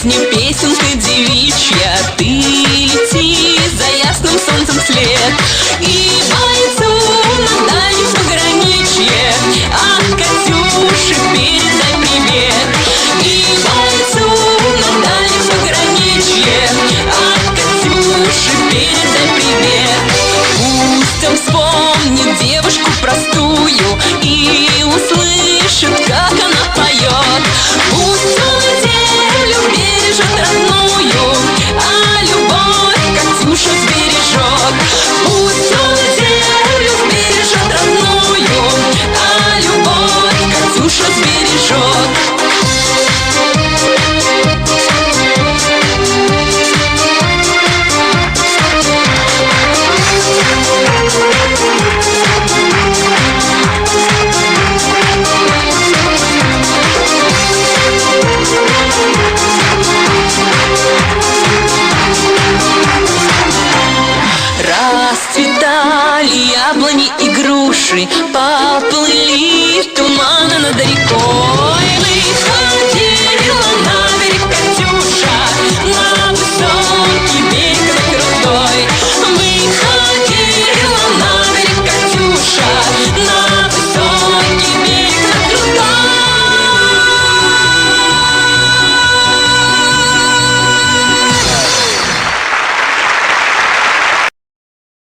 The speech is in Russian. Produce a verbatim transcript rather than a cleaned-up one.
песня, песенка девичья. Ты лети за ясным солнцем вслед, и бойцу на дальнем пограничье от Катюши передай привет. И бойцу на дальнем пограничье от Катюши передай привет. Пусть он вспомнит девушку простую и услышит, как она поет. Пусть он неделю бережет родную, а любовь Катюша сбережет. Пусть он неделю сбережет родную, а любовь Катюша сбережет. Расцветали яблони и груши, поплыли туманы над рекой. Выходи